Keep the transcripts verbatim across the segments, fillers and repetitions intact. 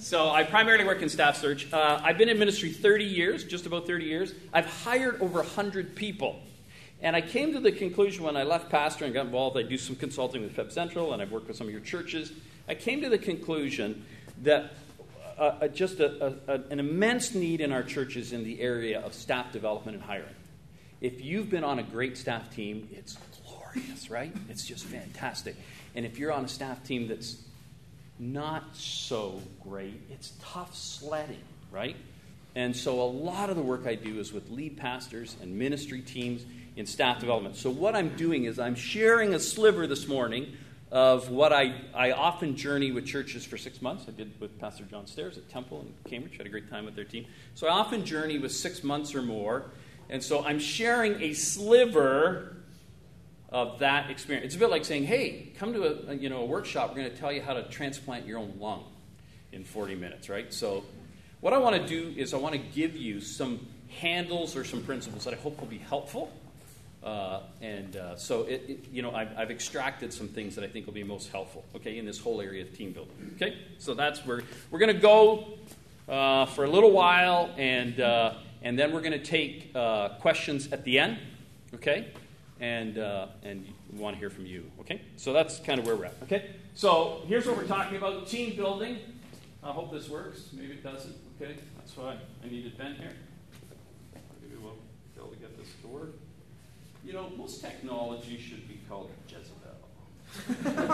So I primarily work in staff search. Uh, I've been in ministry thirty years, just about thirty years. I've hired over one hundred people. And I came to the conclusion when I left pastor and got involved, I do some consulting with Feb Central, and I've worked with some of your churches. I came to the conclusion that uh, just a, a, an immense need in our churches in the area of staff development and hiring. If you've been on a great staff team, it's glorious, right? It's just fantastic. And if you're on a staff team that's not so great, it's tough sledding, right? And so a lot of the work I do is with lead pastors and ministry teams in staff development. So what I'm doing is I'm sharing a sliver this morning of what I, I often journey with churches for six months. I did with Pastor John Stairs at Temple in Cambridge. Had a great time with their team. So I often journey with six months or more. And so I'm sharing a sliver of that experience. It's a bit like saying, hey, come to a, a you know a workshop. We're going to tell you how to transplant your own lung in forty minutes, right? So what I want to do is I want to give you some handles or some principles that I hope will be helpful. Uh, and uh, so, it, it, you know, I've, I've extracted some things that I think will be most helpful, okay, in this whole area of team building, okay? So that's where we're going to go uh, for a little while, and uh, and then we're going to take uh, questions at the end, okay? And uh, and we want to hear from you, okay? So that's kind of where we're at, okay? So here's what we're talking about, team building. I hope this works. Maybe it doesn't, okay? That's why I needed Ben here. Maybe we'll be able to get this to work. You know, most technology should be called Jezebel.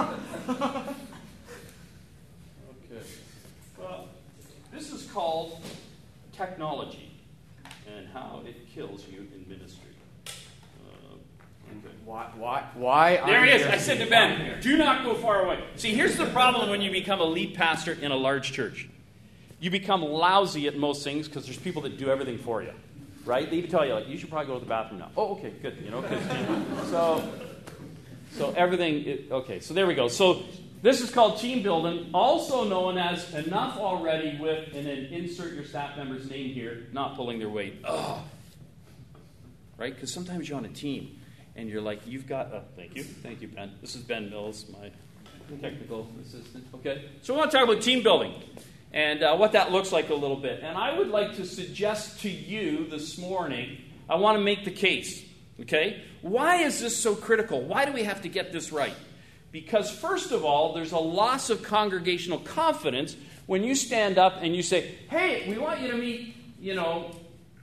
Okay. Well, this is called technology and how it kills you in ministry. Uh, okay. Why? Why? Why? There he is. I said to Ben, do not go far away. See, here's the problem when you become a lead pastor in a large church. You become lousy at most things because there's people that do everything for you. Right? They even tell you, like, you should probably go to the bathroom now. Oh, okay, good. You know, so, so everything, it, okay, so there we go. So this is called team building, also known as enough already with, and then insert your staff member's name here, not pulling their weight. Ugh. Right? Because sometimes you're on a team, and you're like, you've got, uh, thank you, thank you, Ben. This is Ben Mills, my technical assistant. Okay? So we want to talk about team building. And uh, what that looks like a little bit. And I would like to suggest to you this morning, I want to make the case, okay? Why is this so critical? Why do we have to get this right? Because first of all, there's a loss of congregational confidence when you stand up and you say, hey, we want you to meet, you know,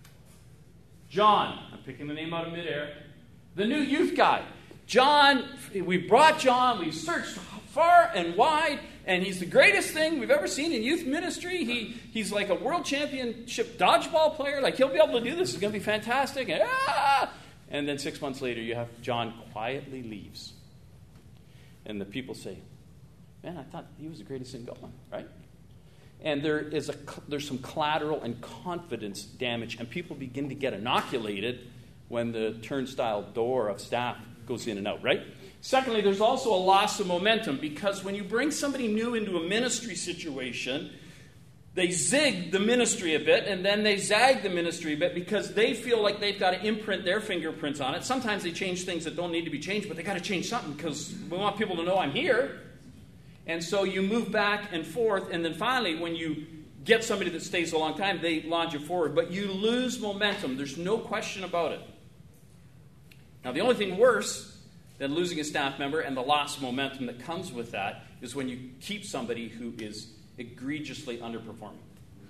John. I'm picking the name out of midair. The new youth guy. John, we brought John, we searched far and wide, and he's the greatest thing we've ever seen in youth ministry. He He's like a world championship dodgeball player. Like, he'll be able to do this. It's going to be fantastic. And, ah! and then six months later, you have John quietly leaves. And the people say, man, I thought he was the greatest thing going, right? And there is a there's some collateral and confidence damage, and people begin to get inoculated when the turnstile door of staff goes in and out, right? Secondly, there's also a loss of momentum, because when you bring somebody new into a ministry situation, they zig the ministry a bit, and then they zag the ministry a bit because they feel like they've got to imprint their fingerprints on it. Sometimes they change things that don't need to be changed, but they got to change something because we want people to know I'm here. And so you move back and forth, and then finally, when you get somebody that stays a long time, they launch you forward. But you lose momentum. There's no question about it. Now, the only thing worse than losing a staff member and the loss of momentum that comes with that is when you keep somebody who is egregiously underperforming.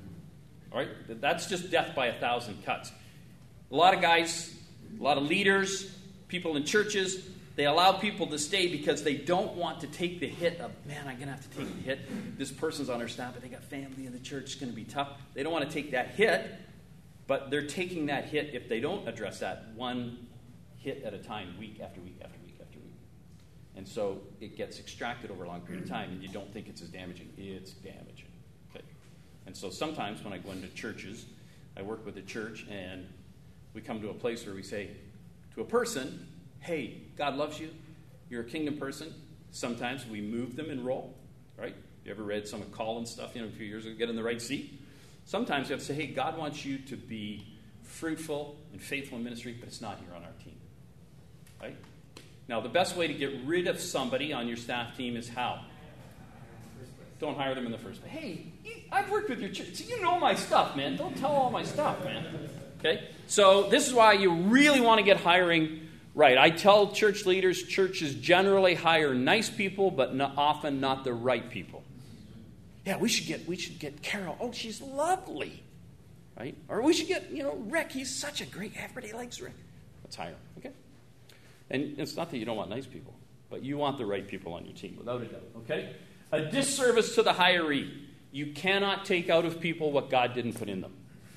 All right? That's just death by a thousand cuts. A lot of guys, a lot of leaders, people in churches, they allow people to stay because they don't want to take the hit of, man, I'm going to have to take the hit. This person's on our staff, but they got family in the church. It's going to be tough. They don't want to take that hit, but they're taking that hit if they don't address that one hit at a time, week after week after week after week. And so it gets extracted over a long period of time, and you don't think it's as damaging. It's damaging. Okay. And so sometimes when I go into churches, I work with a church, and we come to a place where we say to a person, hey, God loves you. You're a kingdom person. Sometimes we move them in role, right? You ever read some of Colin's stuff, you know, a few years ago, get in the right seat? Sometimes you have to say, hey, God wants you to be fruitful and faithful in ministry, but it's not here on our team, right? Now, the best way to get rid of somebody on your staff team is how? don't hire them in the first place. Hey, I've worked with your church. So you know my stuff, man. Don't tell all my stuff, man. Okay? So this is why you really want to get hiring right. I tell church leaders, churches generally hire nice people, but not, often not the right people. Yeah, we should get we should get Carol. Oh, she's lovely. Right? Or we should get, you know, Rick. He's such a great, everybody likes Rick. Let's hire him. Okay? And it's not that you don't want nice people, but you want the right people on your team, without a doubt. Okay? A disservice to the hiree. You cannot take out of people what God didn't put in them.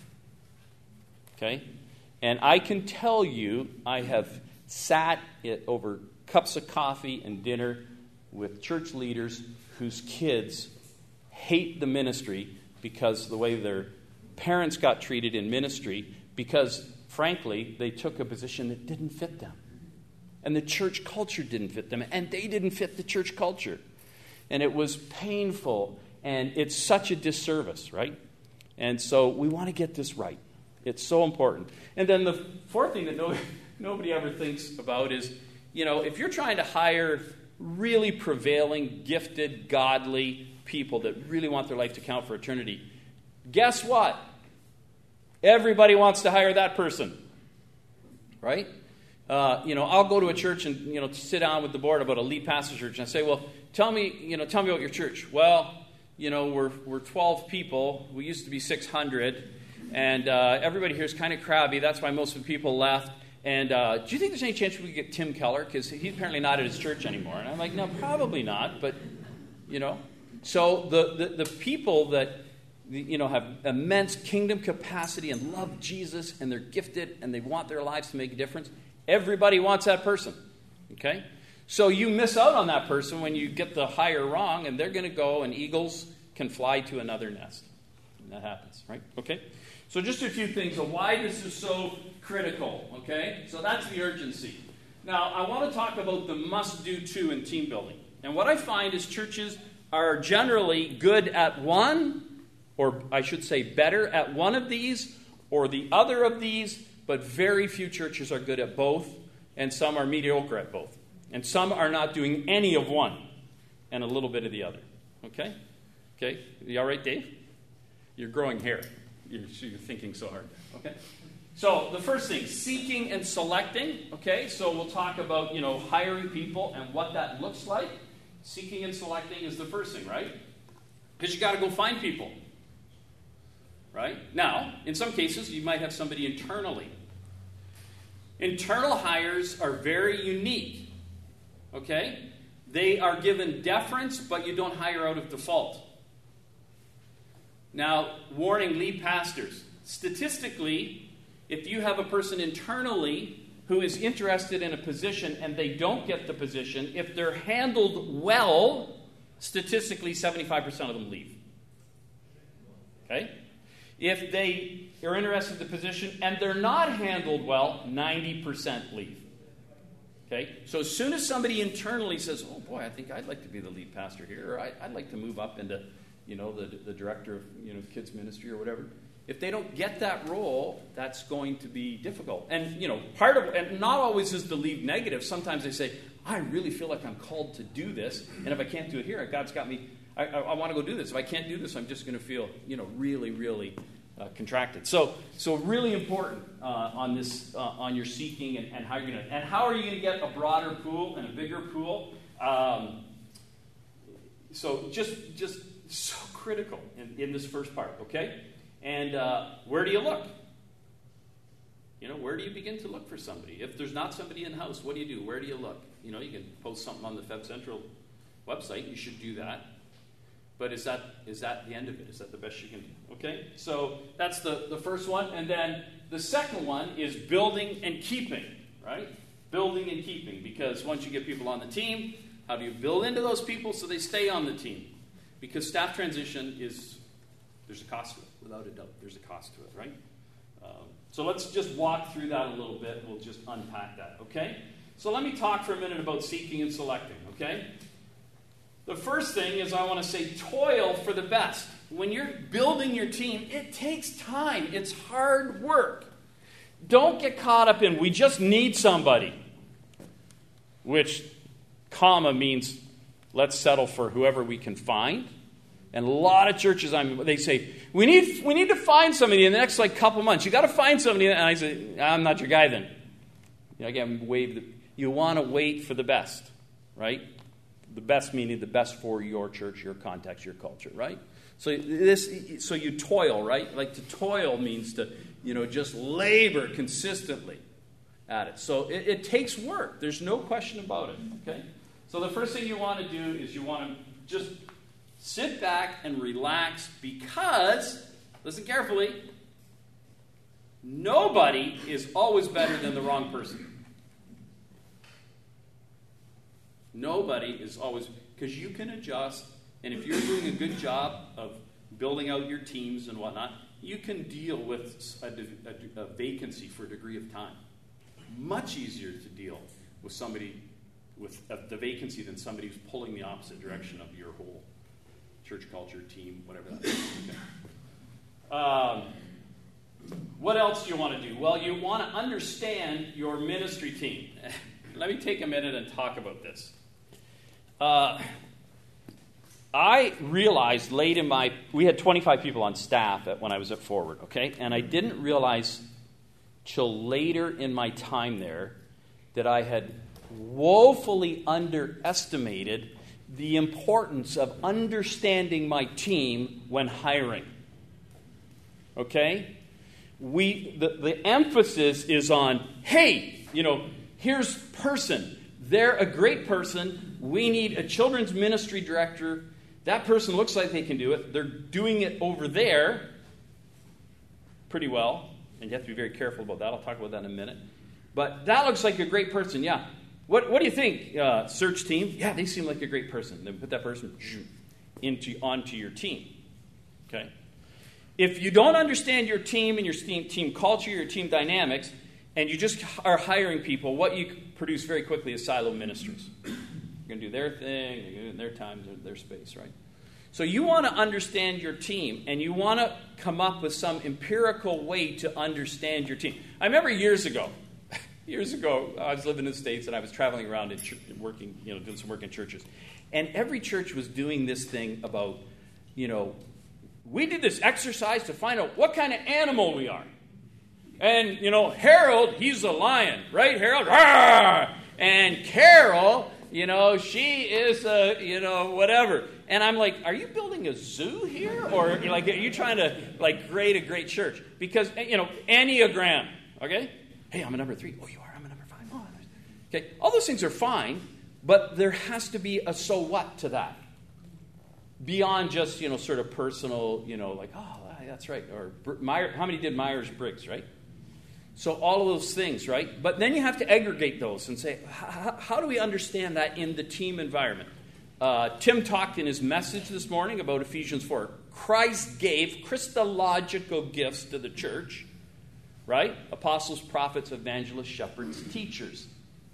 Okay? And I can tell you, I have sat at, over cups of coffee and dinner with church leaders whose kids hate the ministry because of the way their parents got treated in ministry, because, frankly, they took a position that didn't fit them. And the church culture didn't fit them, and they didn't fit the church culture. And it was painful, and it's such a disservice, right? And so we want to get this right. It's so important. And then the fourth thing that no, nobody ever thinks about is, you know, if you're trying to hire really prevailing, gifted, godly people that really want their life to count for eternity, guess what? Everybody wants to hire that person, right? Uh, you know, I'll go to a church and, you know, sit down with the board about a lead pastor church, and I say, well, tell me, you know, tell me about your church. Well, you know, we're we're twelve people. We used to be six hundred, and uh, everybody here is kind of crabby. That's why most of the people left. And uh, do you think there's any chance we could get Tim Keller? Because he's apparently not at his church anymore. And I'm like, no, probably not. But, you know, so the the, the people that, you know, have immense kingdom capacity and love Jesus, and they're gifted, and they want their lives to make a difference, everybody wants that person, okay? So you miss out on that person when you get the hire wrong, and they're going to go, and eagles can fly to another nest. And that happens, right? Okay? So just a few things on why this is so critical, okay? So that's the urgency. Now, I want to talk about the must-do too in team building. And what I find is churches are generally good at one, or I should say better at one of these or the other of these, but very few churches are good at both, and some are mediocre at both. And some are not doing any of one and a little bit of the other. Okay? Okay? You all right, Dave? You're growing hair. You're, you're thinking so hard. Okay? So the first thing, seeking and selecting. Okay? So we'll talk about, you know, hiring people and what that looks like. Seeking and selecting is the first thing, right? Because you got to go find people. Right? Now, in some cases, you might have somebody internally. Internal hires are very unique. Okay? They are given deference, but you don't hire out of default. Now, warning lead pastors. Statistically, if you have a person internally who is interested in a position and they don't get the position, if they're handled well, statistically seventy-five percent of them leave. Okay? If they are interested in the position and they're not handled well, ninety percent leave. Okay? So as soon as somebody internally says, oh boy, I think I'd like to be the lead pastor here, or I'd like to move up into, you know, the, the director of, you know, kids ministry or whatever, if they don't get that role, that's going to be difficult. And, you know, part of, and not always is the lead negative. Sometimes they say, I really feel like I'm called to do this, and if I can't do it here, God's got me, I, I, I want to go do this. If I can't do this, I'm just going to feel, you know, really, really uh, contracted. So, so really important uh, on this, uh, on your seeking and, and how you're going to, and how are you going to get a broader pool and a bigger pool? Um, so just, just so critical in, in this first part, okay? And uh, where do you look? You know, where do you begin to look for somebody? If there's not somebody in-house, what do you do? Where do you look? You know, you can post something on the Feb Central website. You should do that. But is that is that the end of it? Is that the best you can do? Okay? So that's the, the first one. And then the second one is building and keeping, right? Building and keeping. Because once you get people on the team, how do you build into those people so they stay on the team? Because staff transition is, there's a cost to it. Without a doubt, there's a cost to it, right? Um, so let's just walk through that a little bit. We'll just unpack that, okay? So let me talk for a minute about seeking and selecting, okay? The first thing is I want to say toil for the best. When you're building your team, it takes time. It's hard work. Don't get caught up in, we just need somebody, which, comma, means let's settle for whoever we can find. And a lot of churches, I'm, they say, we need we need to find somebody in the next like couple months. You got to find somebody. And I say, I'm not your guy then. You know, again, wave. You want to wait for the best, right? The best meaning the best for your church, your context, your culture, right? So this, so you toil, right? Like to toil means to, you know, just labor consistently at it. So it, it takes work. There's no question about it. Okay. So the first thing you want to do is you want to just sit back and relax because, listen carefully, nobody is always better than the wrong person. Nobody is always, because you can adjust, and if you're doing a good job of building out your teams and whatnot, you can deal with a, a, a vacancy for a degree of time. Much easier to deal with somebody with a, the vacancy than somebody who's pulling the opposite direction of your whole church culture, team, whatever that is. Okay. Um, what else do you want to do? Well, you want to understand your ministry team. Let me take a minute and talk about this. Uh, I realized late in my, we had twenty-five people on staff at, when I was at Forward, okay? And I didn't realize till later in my time there that I had woefully underestimated the importance of understanding my team when hiring. Okay? We the, the emphasis is on, hey, you know, here's person. They're a great person. We need a children's ministry director. That person looks like they can do it. They're doing it over there pretty well. And you have to be very careful about that. I'll talk about that in a minute. But that looks like a great person, yeah. What, what do you think, uh, search team? Yeah, they seem like a great person. Then put that person into onto your team. Okay? If you don't understand your team and your team, team culture, your team dynamics, and you just are hiring people, what you produce very quickly is silo ministries. They're going to do their thing, they're going to do it in their time, their, their space, right? So you want to understand your team, and you want to come up with some empirical way to understand your team. I remember years ago, years ago, I was living in the States, and I was traveling around and ch- working, you know, doing some work in churches. And every church was doing this thing about, you know, we did this exercise to find out what kind of animal we are. And, you know, Harold, he's a lion, right, Harold? Rawr! And Carol, you know, she is a, you know, whatever. And I'm like, are you building a zoo here? Or, like, are you trying to, like, grade a great church? Because, you know, Enneagram, okay? Hey, I'm a number three. Oh, you are? I'm a number five. Oh, okay, all those things are fine, but there has to be a so what to that. Beyond just, you know, sort of personal, you know, like, oh, that's right. Or Meyer, how many did Myers-Briggs, right? So all of those things, right? But then you have to aggregate those and say, how do we understand that in the team environment? Uh, Tim talked in his message this morning about Ephesians four. Christ gave Christological gifts to the church, right? Apostles, prophets, evangelists, shepherds, teachers.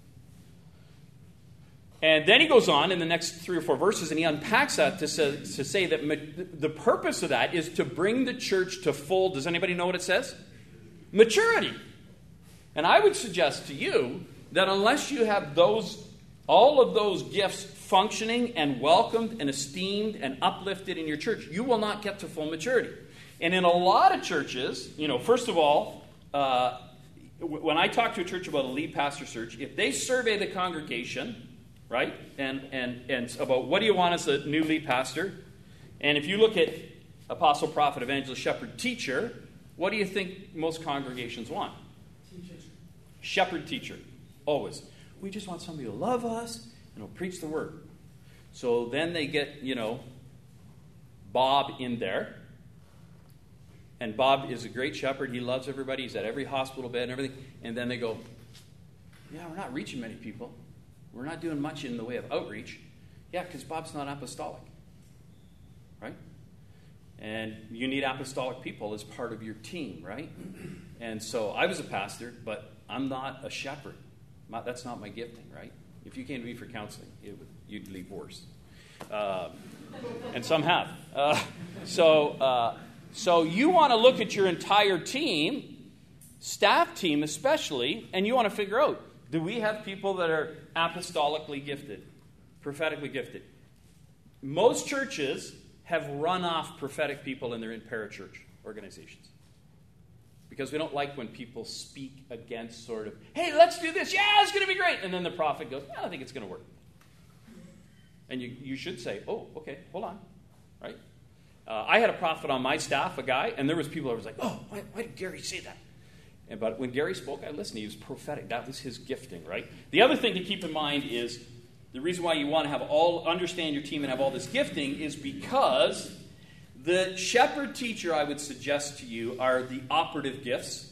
And then he goes on in the next three or four verses, and he unpacks that to say, to say that ma- the purpose of that is to bring the church to full, does anybody know what it says? Maturity. And I would suggest to you that unless you have those, all of those gifts functioning and welcomed and esteemed and uplifted in your church, you will not get to full maturity. And in a lot of churches, you know, first of all, uh, when I talk to a church about a lead pastor search, if they survey the congregation, right, and, and, and about what do you want as a new lead pastor, and if you look at apostle, prophet, evangelist, shepherd, teacher, what do you think most congregations want? Teacher. Shepherd, teacher. Always. We just want somebody to love us and will preach the word. So then they get, you know, Bob in there. And Bob is a great shepherd. He loves everybody. He's at every hospital bed and everything. And then they go, yeah, we're not reaching many people. We're not doing much in the way of outreach. Yeah, because Bob's not apostolic. Right? And you need apostolic people as part of your team, right? And so I was a pastor, but I'm not a shepherd. My, that's not my gifting, right? If you came to me for counseling, it would, you'd leave worse. Um, and some have. Uh, so, uh, so you want to look at your entire team, staff team especially, and you want to figure out, do we have people that are apostolically gifted, prophetically gifted? Most churches have run off prophetic people and they're in parachurch organizations. Because we don't like when people speak against sort of, hey, let's do this. Yeah, it's going to be great. And then the prophet goes, I don't think it's going to work. And you, you should say, oh, okay, hold on. Right? Uh, I had a prophet on my staff, a guy, and there was people that was like, oh, why, why did Gary say that? And, but when Gary spoke, I listened. He was prophetic. That was his gifting, right? The other thing to keep in mind is the reason why you want to have all understand your team and have all this gifting is because the shepherd teacher, I would suggest to you, are the operative gifts.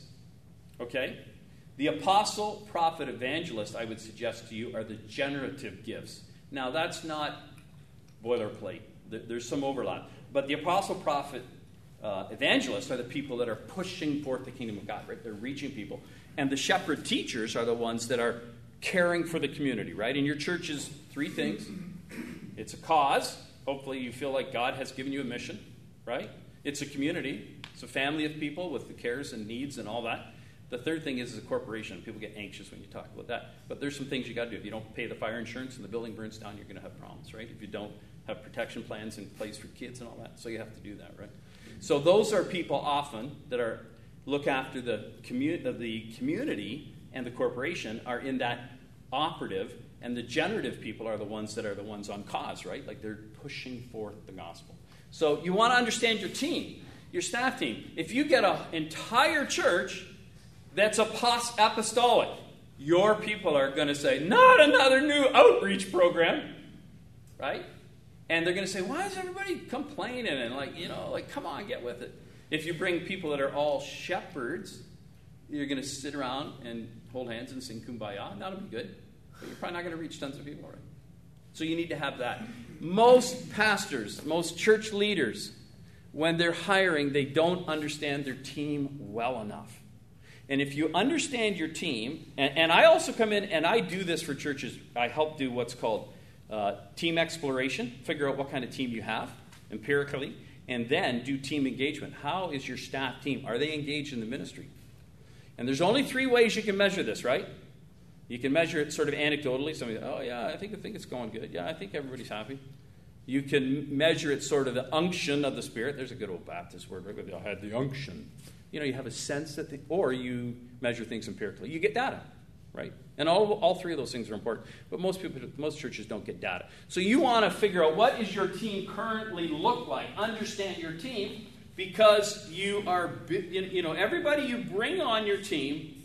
Okay? The apostle, prophet, evangelist, I would suggest to you, are the generative gifts. Now, that's not boilerplate. There's some overlap. But the apostle, prophet, uh, evangelist are the people that are pushing forth the kingdom of God, right? They're reaching people. And the shepherd teachers are the ones that are caring for the community, right? In your church is three things. It's a cause. Hopefully you feel like God has given you a mission, right? It's a community. It's a family of people with the cares and needs and all that. The third thing is, is a corporation. People get anxious when you talk about that. But there's some things you got to do. If you don't pay the fire insurance and the building burns down, you're going to have problems, right? If you don't have protection plans in place for kids and all that. So you have to do that, right? So those are people often that are look after the, commu- the community and the corporation are in that operative, and the generative people are the ones that are the ones on cause, right? Like they're pushing forth the gospel. So you want to understand your team, your staff team. If you get an entire church that's apost- apostolic, your people are going to say, not another new outreach program, right? And they're going to say, why is everybody complaining? And like, you know, like, come on, get with it. If you bring people that are all shepherds, you're going to sit around and hold hands and sing Kumbaya, and that'll be good. But you're probably not going to reach tons of people, right? So you need to have that. Most pastors, most church leaders, when they're hiring, they don't understand their team well enough. And if you understand your team, and, and I also come in and I do this for churches. I help do what's called uh, team exploration, figure out what kind of team you have empirically, and then do team engagement. How is your staff team? Are they engaged in the ministry? And there's only three ways you can measure this, right? You can measure it sort of anecdotally. Somebody, oh yeah, I think I think it's going good. Yeah, I think everybody's happy. You can measure it sort of the unction of the Spirit. There's a good old Baptist word, right? I had the unction. You know, you have a sense that, the, or you measure things empirically. You get data, right? And all all three of those things are important. But most people, most churches don't get data. So you want to figure out what does your team currently look like. Understand your team, because you are, you know, everybody you bring on your team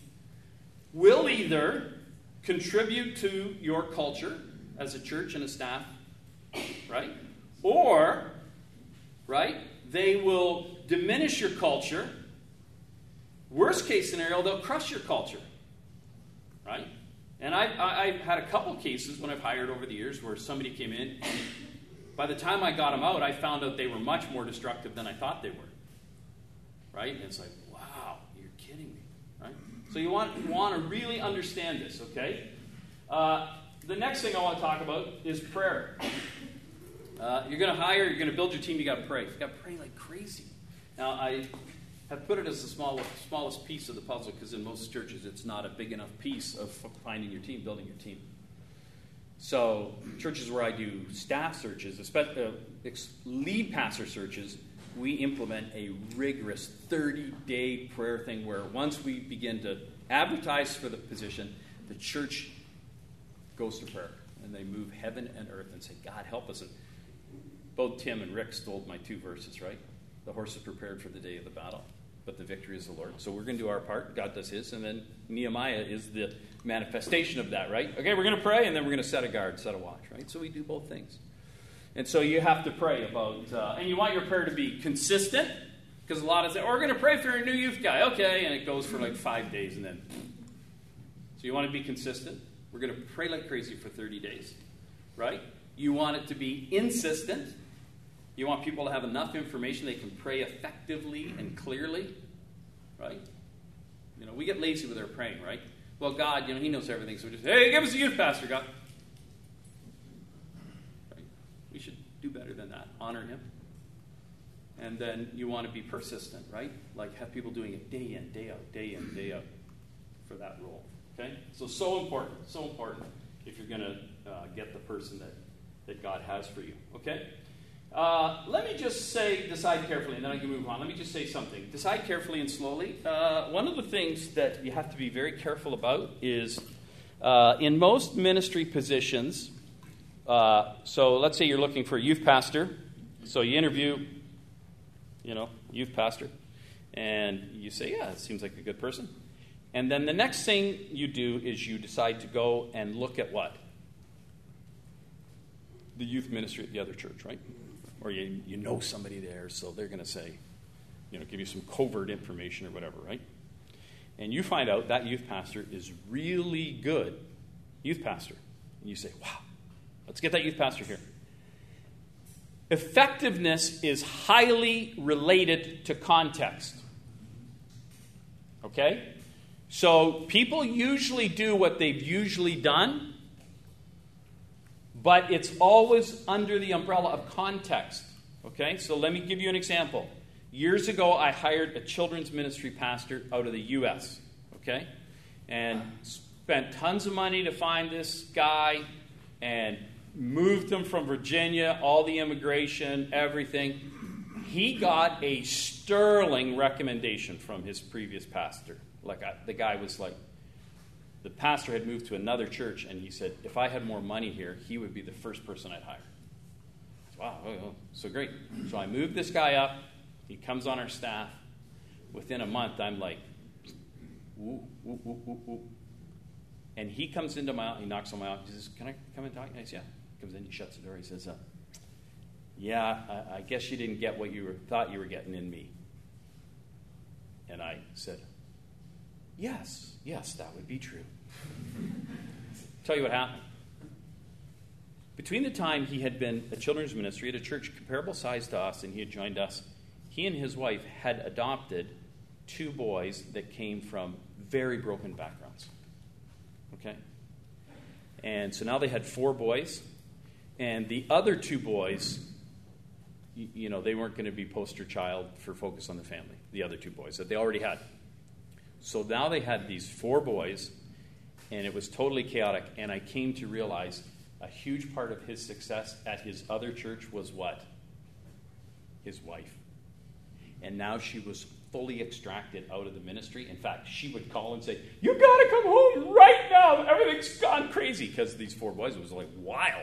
will either contribute to your culture as a church and a staff, right? Or, right, they will diminish your culture. Worst case scenario, they'll crush your culture, right? And I've, I've had a couple cases when I've hired over the years where somebody came in, and by the time I got them out, I found out they were much more destructive than I thought they were, right? And it's like, wow, you're kidding me, right? So you want, you want to really understand this, okay? Uh, the next thing I want to talk about is prayer. Uh, you're going to hire, you're going to build your team, you got to pray. You got to pray like crazy. Now, I have put it as the smallest, smallest piece of the puzzle because in most churches it's not a big enough piece of finding your team, building your team. So churches where I do staff searches, especially uh, lead pastor searches, we implement a rigorous thirty-day prayer thing where once we begin to advertise for the position, the church goes to prayer. And they move heaven and earth and say, God, help us. And both Tim and Rick stole my two verses, right? The horse is prepared for the day of the battle, but the victory is the Lord. So we're going to do our part. God does his. And then Nehemiah is the manifestation of that, right? Okay, we're going to pray, and then we're going to set a guard, set a watch, right? So we do both things. And so you have to pray about, uh, and you want your prayer to be consistent, because a lot of say, oh, we're going to pray for a new youth guy. Okay, and it goes for like five days, and then. So you want to be consistent. We're going to pray like crazy for thirty days, right? You want it to be insistent. You want people to have enough information they can pray effectively and clearly, right? You know, we get lazy with our praying, right? Well, God, you know, he knows everything, so we just, hey, give us a youth pastor, God. Right? We should do better than that. Honor him. And then you want to be persistent, right? Like have people doing it day in, day out, day in, day out for that role. Okay? So, so important, so important if you're going to uh, get the person that, that God has for you. Okay? Uh, let me just say, decide carefully, and then I can move on. Let me just say something. Decide carefully and slowly. Uh, one of the things that you have to be very careful about is uh, in most ministry positions, uh, so let's say you're looking for a youth pastor. So you interview, you know, youth pastor, and you say, yeah, it seems like a good person. And then the next thing you do is you decide to go and look at what? The youth ministry at the other church, right? Or you, you know somebody there, so they're going to say, you know, give you some covert information or whatever, right? And you find out that youth pastor is really good youth pastor. And you say, wow, let's get that youth pastor here. Effectiveness is highly related to context. Okay? So people usually do what they've usually done, but it's always under the umbrella of context. Okay? So let me give you an example. Years ago, I hired a children's ministry pastor out of the U S Okay? And spent tons of money to find this guy and moved him from Virginia, all the immigration, everything. He got a sterling recommendation from his previous pastor. Like I, the guy was like, the pastor had moved to another church, and he said, if I had more money here, he would be the first person I'd hire. Wow, oh, so great. So I moved this guy up. He comes on our staff. Within a month, I'm like, ooh, ooh, ooh, ooh, ooh. And he comes into my office, he knocks on my office, he says, can I come and talk? And I said, yeah. Comes in, he shuts the door, he says, uh, yeah, I, I guess you didn't get what you were, thought you were getting in me. And I said, yes, yes, that would be true. Tell you what happened. Between the time he had been a children's ministry at a church comparable size to us and he had joined us, he and his wife had adopted two boys that came from very broken backgrounds. Okay? And so now they had four boys, and the other two boys, you, you know, they weren't going to be poster child for Focus on the Family, the other two boys that they already had. So now they had these four boys, and it was totally chaotic, and I came to realize a huge part of his success at his other church was what? His wife. And now she was fully extracted out of the ministry. In fact, she would call and say, you got to come home right now. Everything's gone crazy. Because these four boys, it was like wild.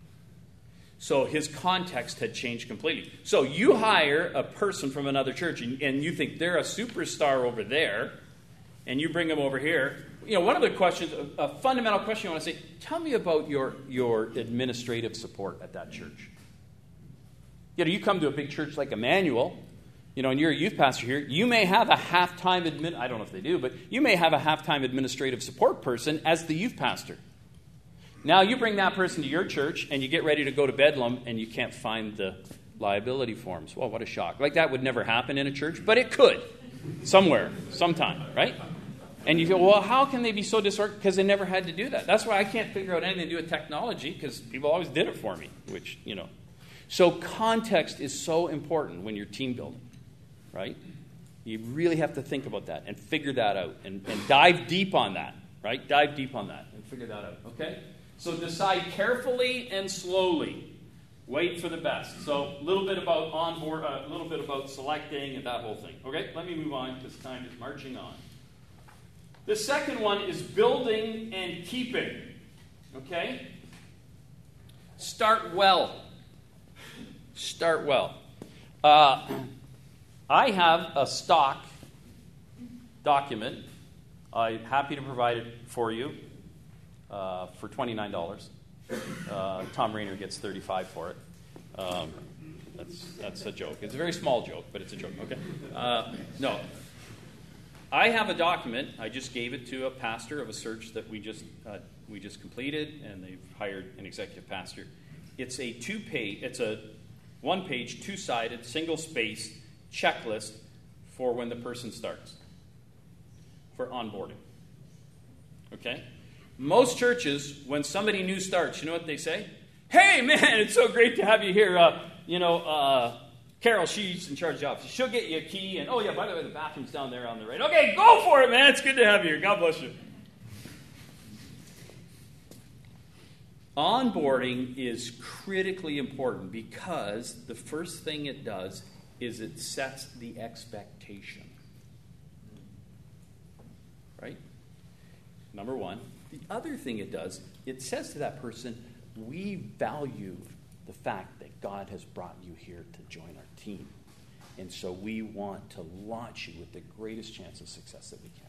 So his context had changed completely. So you hire a person from another church, and, and you think they're a superstar over there, and you bring them over here. You know, one of the questions, a, a fundamental question I want to say, tell me about your, your administrative support at that church. You know, you come to a big church like Emmanuel, you know, and you're a youth pastor here, you may have a half-time, admin, I don't know if they do, but you may have a half-time administrative support person as the youth pastor. Now you bring that person to your church, and you get ready to go to Bedlam, and you can't find the liability forms. Well, what a shock. Like, that would never happen in a church, but it could. Somewhere, sometime, right? And you go, well, how can they be so disorganized? Because they never had to do that. That's why I can't figure out anything to do with technology, because people always did it for me, which, you know. So context is so important when you're team building, right? You really have to think about that and figure that out and, and dive deep on that, right? Dive deep on that and figure that out, okay? So decide carefully and slowly. Wait for the best. So a little bit about onboard, a uh, little bit about selecting and that whole thing. Okay, let me move on because time is marching on. The second one is building and keeping. Okay? Start well. Start well. Uh, I have a stock document. I'm happy to provide it for you uh, for twenty-nine dollars. Uh, Tom Rayner gets thirty-five for it. Um, that's that's a joke. It's a very small joke, but it's a joke. Okay. Uh, no. I have a document. I just gave it to a pastor of a search that we just uh, we just completed, and they've hired an executive pastor. It's a two-page. It's a one-page, two-sided, single-spaced checklist for when the person starts for onboarding. Okay. Most churches, when somebody new starts, you know what they say? Hey, man, it's so great to have you here. Uh, you know, uh, Carol, she's in charge of the office. She'll get you a key. And, oh, yeah, by the way, the bathroom's down there on the right. Okay, go for it, man. It's good to have you here. God bless you. Onboarding is critically important because the first thing it does is it sets the expectation. Right? Number one. The other thing it does, it says to that person, we value the fact that God has brought you here to join our team. And so we want to launch you with the greatest chance of success that we can.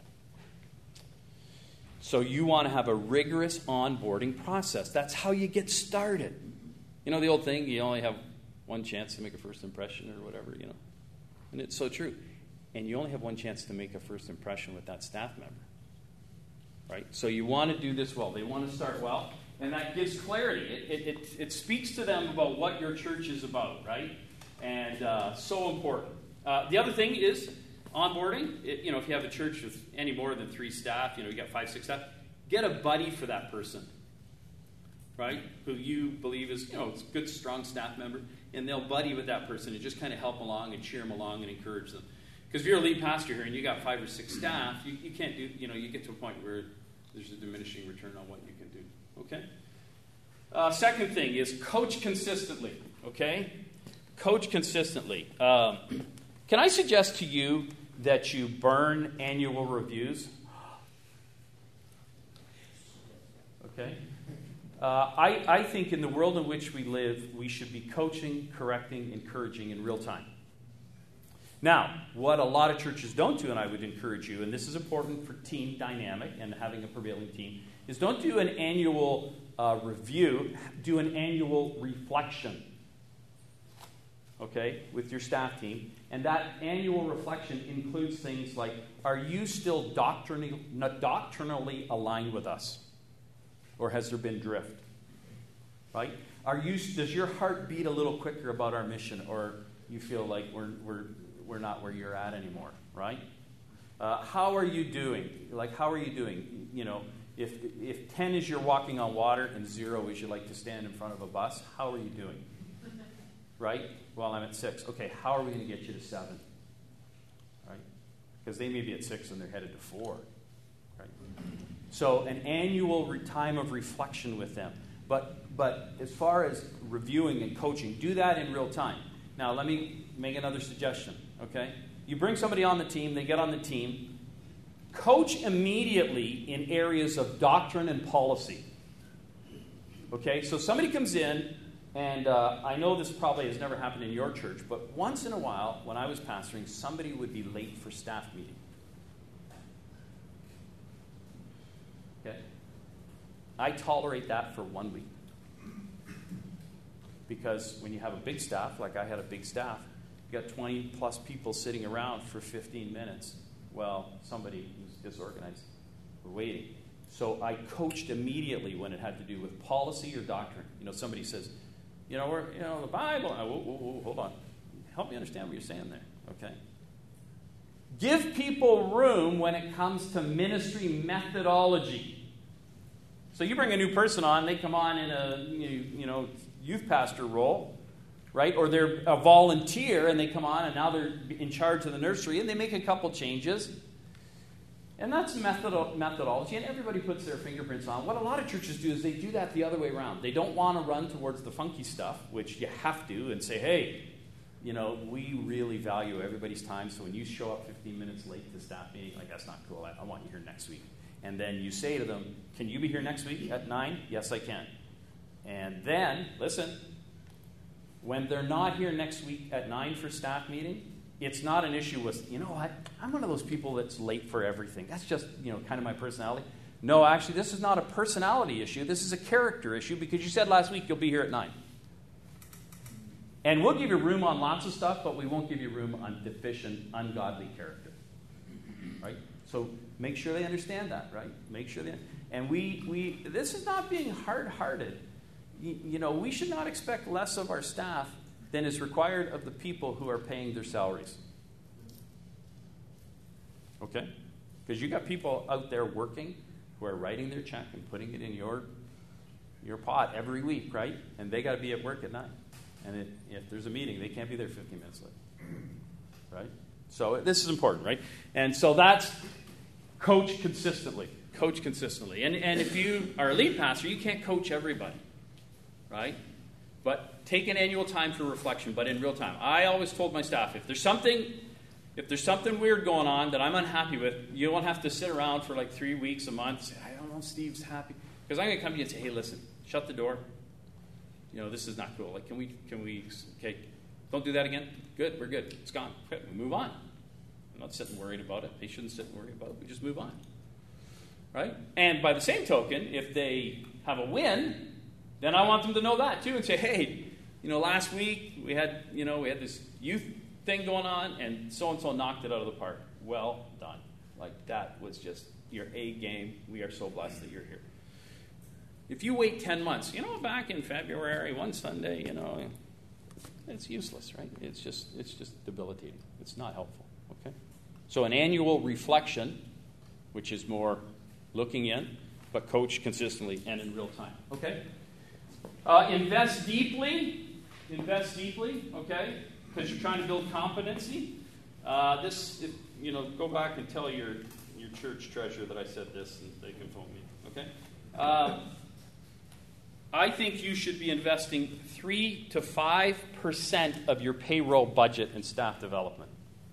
So you want to have a rigorous onboarding process. That's how you get started. You know the old thing, you only have one chance to make a first impression or whatever, you know. And it's so true. And you only have one chance to make a first impression with that staff member. Right? So you want to do this well. They want to start well. And that gives clarity. It, it, it, it speaks to them about what your church is about, right? And uh, so important. Uh, the other thing is onboarding. It, you know, if you have a church with any more than three staff, you know, you got five, six staff, get a buddy for that person, right? Who you believe is, you know, a good, strong staff member, and they'll buddy with that person and just kind of help along and cheer them along and encourage them. Because if you're a lead pastor here and you got five or six staff, you, you can't do, you know, you get to a point where there's a diminishing return on what you can do. Okay? Uh, second thing is coach consistently. Okay? Coach consistently. Um, can I suggest to you that you burn annual reviews? Okay? Uh, I, I think in the world in which we live, we should be coaching, correcting, encouraging in real time. Now, what a lot of churches don't do, and I would encourage you, and this is important for team dynamic and having a prevailing team, is don't do an annual uh, review, do an annual reflection, okay, with your staff team. And that annual reflection includes things like, are you still doctrinally, not doctrinally aligned with us? Or has there been drift? Right? Are you, does your heart beat a little quicker about our mission, or you feel like we're we're we're not where you're at anymore, right? Uh, how are you doing? Like, how are you doing? You know, if if ten is you're walking on water and zero is you like to stand in front of a bus, how are you doing? Right? Well, I'm at six. Okay, how are we going to get you to seven? Right? Because they may be at six and they're headed to four. Right? So an annual re- time of reflection with them. But but as far as reviewing and coaching, do that in real time. Now, let me make another suggestion, okay? You bring somebody on the team, they get on the team. Coach immediately in areas of doctrine and policy. Okay, so somebody comes in, and uh, I know this probably has never happened in your church, but once in a while, when I was pastoring, somebody would be late for staff meeting. Okay? I tolerate that for one week. Because when you have a big staff, like I had a big staff, you got twenty plus people sitting around for fifteen minutes. Well, somebody who's disorganized, we're waiting. So I coached immediately when it had to do with policy or doctrine. You know, somebody says, you know, we're, you know, the Bible. Oh, whoa, whoa, whoa, hold on. Help me understand what you're saying there, okay? Give people room when it comes to ministry methodology. So you bring a new person on, they come on in a, you know, youth pastor role, right? Or they're a volunteer and they come on and now they're in charge of the nursery and they make a couple changes. And that's methodo- methodology, and everybody puts their fingerprints on. What a lot of churches do is they do that the other way around. They don't want to run towards the funky stuff, which you have to, and say, hey, you know, we really value everybody's time, so when you show up fifteen minutes late to staff meeting, like, that's not cool. I, I want you here next week. And then you say to them, can you be here next week at nine? Yes, I can. And then, listen, when they're not here next week at nine for staff meeting, it's not an issue with, you know what, I'm one of those people that's late for everything. That's just, you know, kind of my personality. No, actually, this is not a personality issue. This is a character issue because you said last week you'll be here at nine. And we'll give you room on lots of stuff, but we won't give you room on deficient, ungodly character. Right? So make sure they understand that, right? Make sure they, and we, we this is not being hard-hearted. You, you know, we should not expect less of our staff than is required of the people who are paying their salaries. Okay? Because you got people out there working who are writing their check and putting it in your, your pot every week, right? And they got to be at work at nine. And it, if there's a meeting, they can't be there fifteen minutes late. Right? So this is important, right? And so that's coach consistently. Coach consistently. And, and if you are a lead pastor, you can't coach everybody. right? But take an annual time for reflection, but in real time. I always told my staff, if there's something, if there's something weird going on that I'm unhappy with, you don't have to sit around for like three weeks, a month, say, I don't know if Steve's happy. Because I'm going to come to you and say, hey, listen, shut the door. You know, this is not cool. Like, can we, can we, okay, don't do that again? Good, we're good. It's gone. Okay, we move on. I'm not sitting worried about it. They shouldn't sit and worry about it. We just move on. Right? And by the same token, if they have a win, then I want them to know that too and say, hey, you know, last week we had, you know, we had this youth thing going on and so-and-so knocked it out of the park. Well done. Like, that was just your A game. We are so blessed that you're here. If you wait ten months, you know, back in February, one Sunday, you know, it's useless, right? It's just, it's just debilitating. It's not helpful, okay? So an annual reflection, which is more looking in, but coach consistently and in real time, okay? Uh, invest deeply. Invest deeply, okay? Because you're trying to build competency. Uh, this, if, you know, go back and tell your, your church treasurer that I said this and they can phone me, okay? Uh, I think you should be investing three to five percent of your payroll budget in staff development.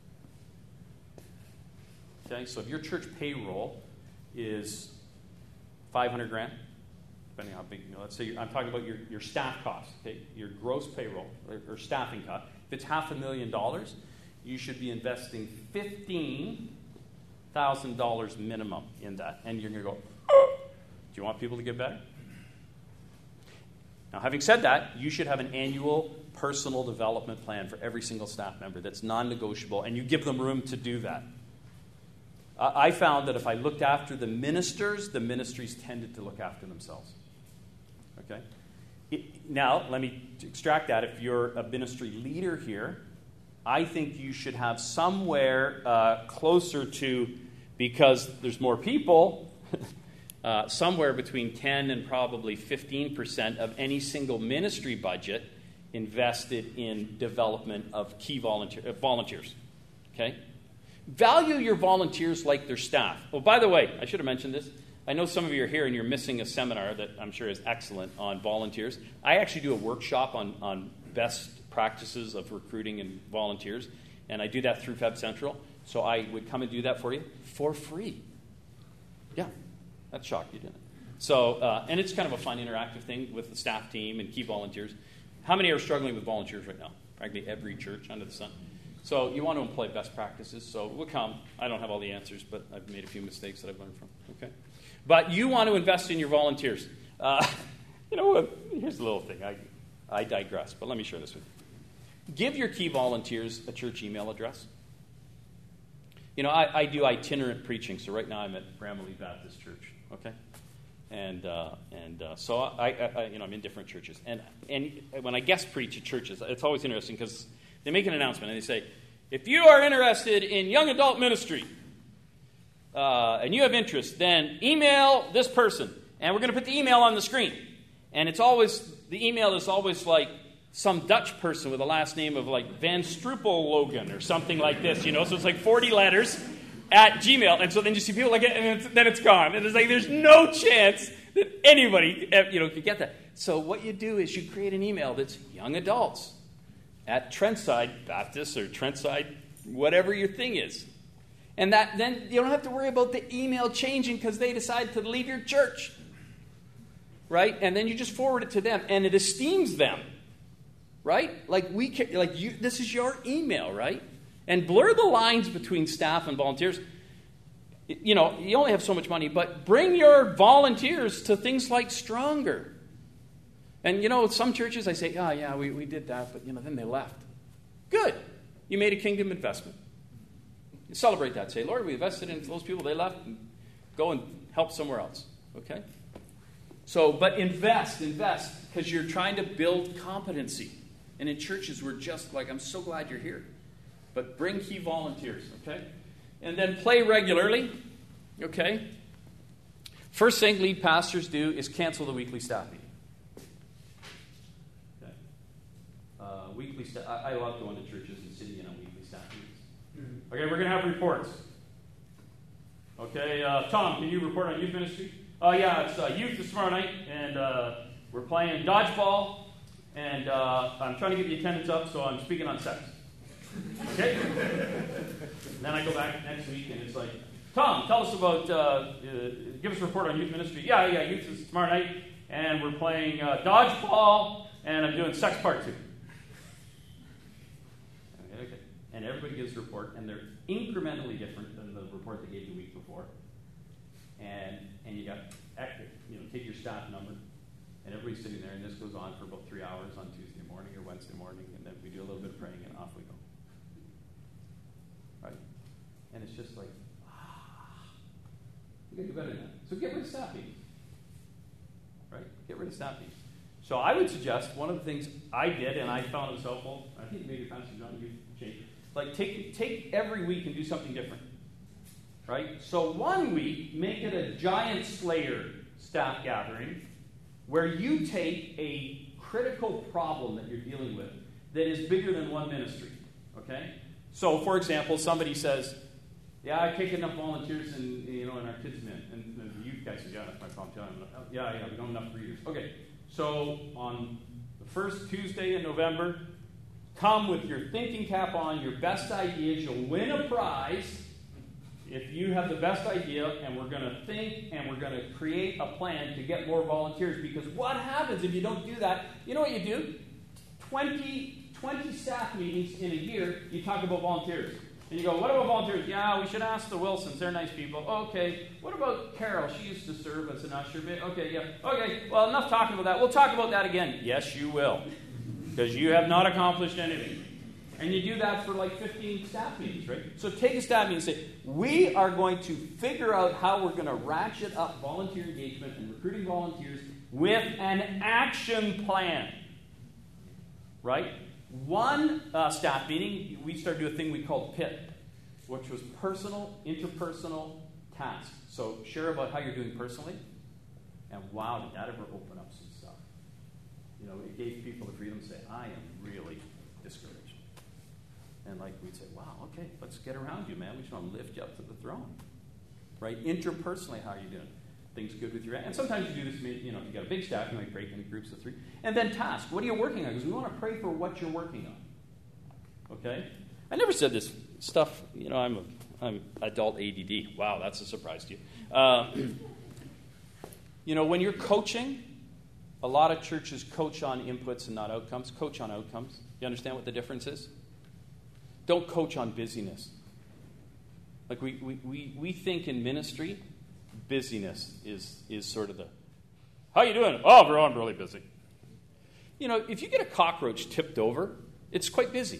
Okay, so if your church payroll is five hundred grand, depending on how big, you know, let's say you're, I'm talking about your, your staff costs, okay, your gross payroll or, or staffing cost. If it's half a million dollars, you should be investing fifteen thousand dollars minimum in that, and you're going to go, oh, do you want people to get better? Now, having said that, you should have an annual personal development plan for every single staff member that's non-negotiable, and you give them room to do that. Uh, I found that if I looked after the ministers, the ministries tended to look after themselves. Okay? It, now, let me extract that. If you're a ministry leader here, I think you should have somewhere uh, closer to, because there's more people, Uh, somewhere between ten and probably fifteen percent of any single ministry budget invested in development of key volunteer, uh, volunteers. Okay? Value your volunteers like their staff. Oh, by the way, I should have mentioned this. I know some of you are here and you're missing a seminar that I'm sure is excellent on volunteers. I actually do a workshop on, on best practices of recruiting and volunteers, and I do that through Feb Central. So I would come and do that for you for free. Yeah. That shocked you, didn't it? So, uh, and it's kind of a fun, interactive thing with the staff team and key volunteers. How many are struggling with volunteers right now? Practically every church under the sun. So you want to employ best practices. So we'll come. I don't have all the answers, but I've made a few mistakes that I've learned from. Okay, but you want to invest in your volunteers. Uh, you know what? Here's a little thing. I, I digress, but let me share this with you. Give your key volunteers a church email address. You know, I, I do itinerant preaching. So right now I'm at Bramalea Baptist Church. Okay, and uh, and uh, so I, I, I, you know, I'm in different churches, and and when I guest preach at churches, it's always interesting because they make an announcement and they say, if you are interested in young adult ministry uh, and you have interest, then email this person, and we're going to put the email on the screen, and it's always the email is always like some Dutch person with a last name of like Van Struppel Logan or something like this, you know, so it's like forty letters. At Gmail, and so then you see people like it, and it's, then it's gone. And it's like there's no chance that anybody, you know, could get that. So what you do is you create an email that's young adults at Trentside Baptist or Trentside, whatever your thing is, and that then you don't have to worry about the email changing because they decide to leave your church, right? And then you just forward it to them, and it esteems them, right? Like we, can, like you, this is your email, right? And blur the lines between staff and volunteers. You know, you only have so much money, but bring your volunteers to things like Stronger. And, you know, some churches, I say, oh, yeah, we, we did that, but, you know, then they left. Good. You made a kingdom investment. You celebrate that. Say, Lord, we invested in those people. They left. And go and help somewhere else. Okay? So, but invest, invest, because you're trying to build competency. And in churches, we're just like, I'm so glad you're here. But bring key volunteers, okay? And then play regularly, okay? First thing lead pastors do is cancel the weekly staff meeting. Okay. Uh, weekly staff, I, I love going to churches and sitting in on weekly staff meetings. Okay, we're going to have reports. Okay, uh, Tom, can you report on youth ministry? Oh, uh, yeah, it's uh, youth this tomorrow night, and uh, we're playing dodgeball, and uh, I'm trying to get the attendance up, so I'm speaking on sex. Okay? Then I go back next week, and it's like, Tom, tell us about, uh, uh, give us a report on youth ministry. Yeah, yeah, youth is tomorrow night, and we're playing uh, dodgeball, and I'm doing sex part two. Okay, okay. And everybody gives a report, and they're incrementally different than the report they gave the week before. And and you got, you know, take your staff number, and everybody's sitting there, and this goes on for about three hours on Tuesday morning or Wednesday morning, and then we do a little bit of praying, and off we go. Right? And it's just like, ah, you gotta do better than that. So get rid of staff meetings. Right? Get rid of staff meetings. So I would suggest one of the things I did, and I found it was helpful, I think maybe Pastor John, you changed, like take take every week and do something different. Right? So one week, make it a giant Slayer staff gathering where you take a critical problem that you're dealing with that is bigger than one ministry. Okay? So, for example, somebody says, yeah, I can't get enough volunteers in, you know, in our kids' men. And the youth guys say, yeah, that's my problem too. Yeah, yeah, we don't have enough readers. Okay, so on the first Tuesday in November, come with your thinking cap on, your best ideas. You'll win a prize if you have the best idea, and we're going to think and we're going to create a plan to get more volunteers. Because what happens if you don't do that? You know what you do? twenty, twenty staff meetings in a year, you talk about volunteers. And you go, what about volunteers? Yeah, we should ask the Wilsons. They're nice people. Okay. What about Carol? She used to serve as an usher. Okay, yeah. Okay, well, enough talking about that. We'll talk about that again. Yes, you will. Because you have not accomplished anything. And you do that for like fifteen staff meetings, right? So take a staff meeting and say, we are going to figure out how we're going to ratchet up volunteer engagement and recruiting volunteers with an action plan. Right? One uh, staff meeting, we started to do a thing we called PIT, which was personal, interpersonal tasks. So share about how you're doing personally. And wow, did that ever open up some stuff. You know, it gave people the freedom to say, I am really discouraged. And like we'd say, wow, okay, let's get around you, man. We just want to lift you up to the throne. Right? Interpersonally, how are you doing? Things good with your... And sometimes you do this, you know, if you've got a big staff, you might break into groups of three. And then task. What are you working on? Because we want to pray for what you're working on. Okay? I never said this stuff. You know, I'm a, I'm adult A D D. Wow, that's a surprise to you. Uh, you know, when you're coaching, a lot of churches coach on inputs and not outcomes. Coach on outcomes. You understand what the difference is? Don't coach on busyness. Like we, we, we, we think in ministry, busyness is, is sort of the, how you doing? Oh, bro, I'm really busy. You know, if you get a cockroach tipped over, it's quite busy.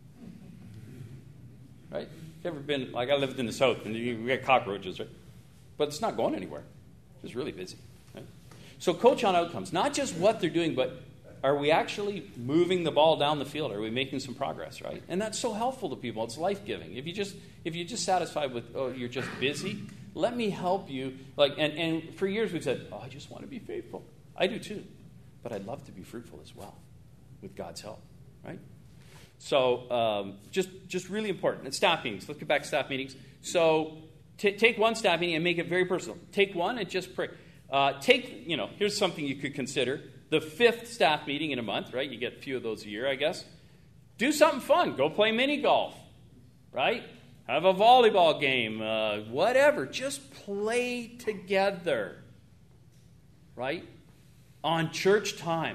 Right? You ever been, like I lived in the South, and you get cockroaches, right? But it's not going anywhere. It's just really busy. Right? So coach on outcomes. Not just what they're doing, but are we actually moving the ball down the field? Are we making some progress, right? And that's so helpful to people. It's life-giving. If you just if you're just satisfied with, oh, you're just busy, let me help you. Like, and, and for years we've said, oh, I just want to be faithful. I do too. But I'd love to be fruitful as well with God's help, right? So um, just just really important. And staff meetings. Let's get back to staff meetings. So t- take one staff meeting and make it very personal. Take one and just pray. Uh, take, you know, here's something you could consider. The fifth staff meeting in a month, right? You get a few of those a year, I guess. Do something fun. Go play mini golf, right? Have a volleyball game, uh, whatever. Just play together, right? On church time.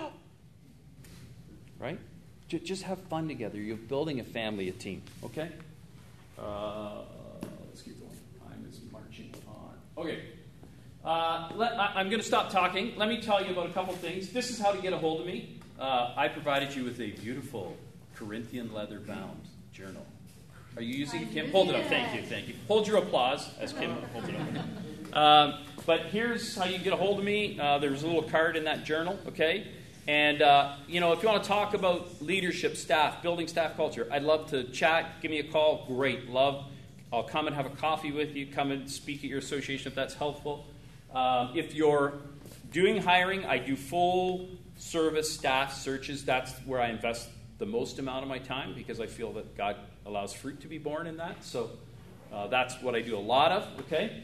Right? Just have fun together. You're building a family, a team, okay? Uh, let's keep going. Time is marching on. Okay. Uh, let, I, I'm going to stop talking. Let me tell you about a couple things. This is how to get a hold of me. Uh, I provided you with a beautiful Corinthian leather-bound journal. Are you using it, Kim? Hold it up. Thank you. Thank you. Hold your applause as Kim holds it up. Um, but here's how you get a hold of me. Uh, there's a little card in that journal, okay? And, uh, you know, if you want to talk about leadership, staff, building staff culture, I'd love to chat. Give me a call. Great. Love. I'll come and have a coffee with you. Come and speak at your association if that's helpful. Um, if you're doing hiring, I do full service staff searches. That's where I invest the most amount of my time because I feel that God allows fruit to be born in that. So uh, that's what I do a lot of, okay?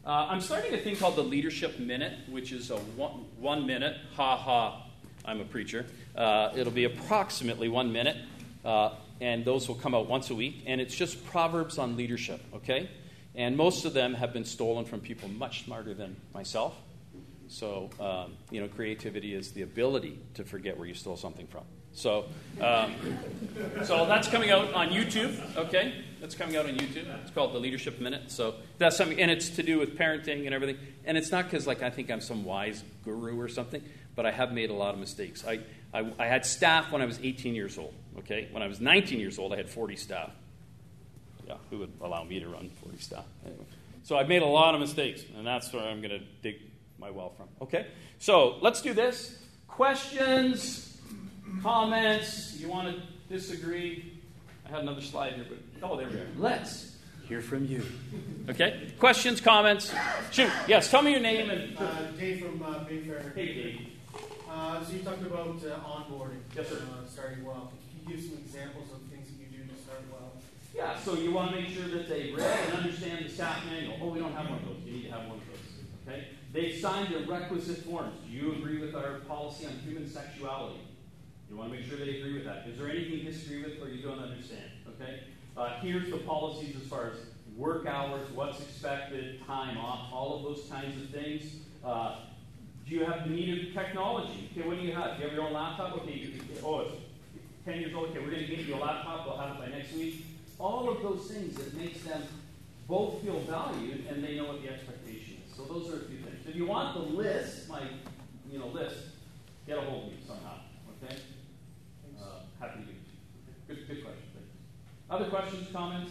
Uh, I'm starting a thing called the Leadership Minute, which is a one, one minute, ha ha, I'm a preacher. Uh, it'll be approximately one minute, uh, and those will come out once a week. And it's just proverbs on leadership, okay? And most of them have been stolen from people much smarter than myself. So, um, you know, creativity is the ability to forget where you stole something from. So, um, so that's coming out on YouTube, okay? That's coming out on YouTube. It's called the Leadership Minute. So that's something, and it's to do with parenting and everything. And it's not because, like, I think I'm some wise guru or something, but I have made a lot of mistakes. I, I, I had staff when I was eighteen years old, okay? When I was nineteen years old, I had forty staff. Yeah, who would allow me to run forty staff? Anyway. So I've made a lot of mistakes, and that's where I'm going to dig my well from. Okay? So let's do this. Questions, comments, you want to disagree? I had another slide here, but oh, there we are. Let's hear from you. Okay? Questions, comments? Shoot. Yes, tell me your name. and uh, Dave from uh, Bayfair. Hey, Dave. Uh, so you talked about uh, onboarding. Yes, sir. Uh, starting well. Can you give some examples of things that you do to start well? Yeah, so you want to make sure that they read and understand the staff manual. Oh, we don't have one of those. You need to have one of those. Okay? They've signed the requisite forms. Do you agree with our policy on human sexuality? You want to make sure they agree with that. Is there anything you disagree with or you don't understand? Okay? Uh, here's the policies as far as work hours, what's expected, time off, all of those kinds of things. Uh, do you have the need of technology? Okay, what do you have? Do you have your own laptop? Okay, you, oh, it's ten years old. Okay, we're going to get you a laptop. We'll have it by next week. All of those things that makes them both feel valued and they know what the expectation is. So those are a few things. If you want the list, my you know list, get a hold of me somehow. Okay? Uh, happy to do it. Good, good question. Thanks. Other questions, comments?